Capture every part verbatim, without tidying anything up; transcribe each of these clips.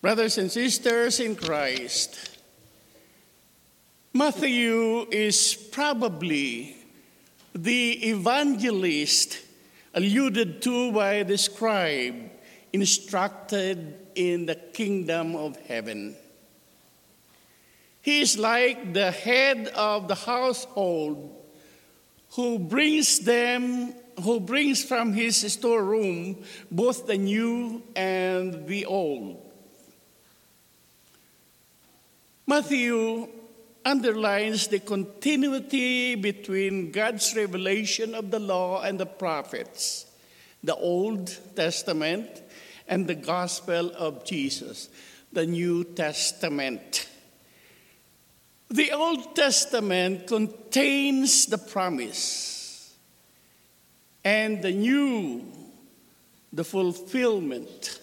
Brothers and sisters in Christ, Matthew is probably the evangelist alluded to by the scribe instructed in the kingdom of heaven. He is like the head of the household who brings them, who brings from his storeroom both the new and the old. Matthew underlines the continuity between God's revelation of the law and the prophets, the Old Testament, and the gospel of Jesus, the New Testament. The Old Testament contains the promise, and the New, the fulfillment.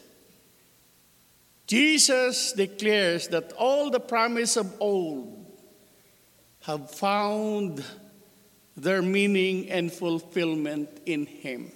Jesus declares that all the promise of old have found their meaning and fulfillment in him.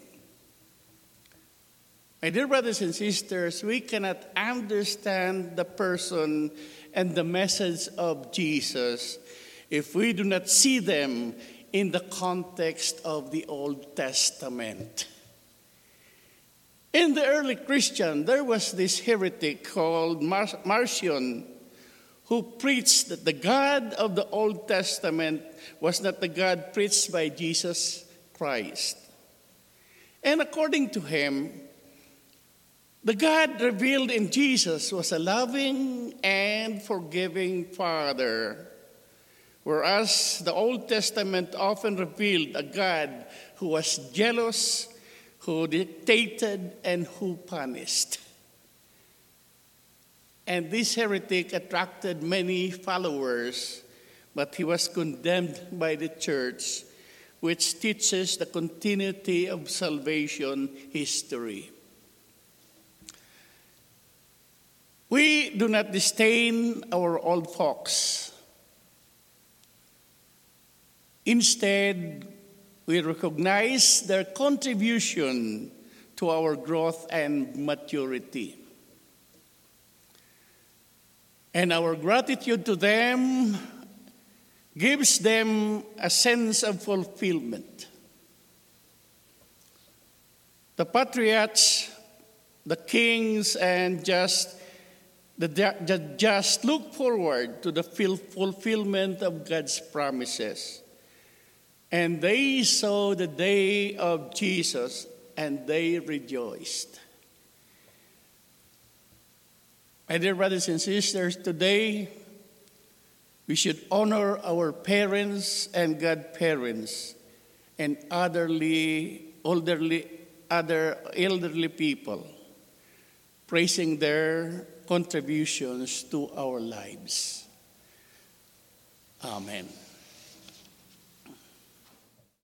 My dear brothers and sisters, we cannot understand the person and the message of Jesus if we do not see them in the context of the Old Testament. In the early Christian, there was this heretic called Mar- Marcion who preached that the God of the Old Testament was not the God preached by Jesus Christ. And according to him, the God revealed in Jesus was a loving and forgiving Father, whereas the Old Testament often revealed a God who was jealous, who dictated, and who punished. And this heretic attracted many followers, but he was condemned by the church, which teaches the continuity of salvation history. We do not disdain our old folks. Instead, we recognize their contribution to our growth and maturity. And our gratitude to them gives them a sense of fulfillment. The patriots, the kings, and just the, the just look forward to the fulfillment of God's promises. And they saw the day of Jesus, and they rejoiced. My dear brothers and sisters, today we should honor our parents and godparents and elderly, elderly, other elderly people, praising their contributions to our lives. Amen.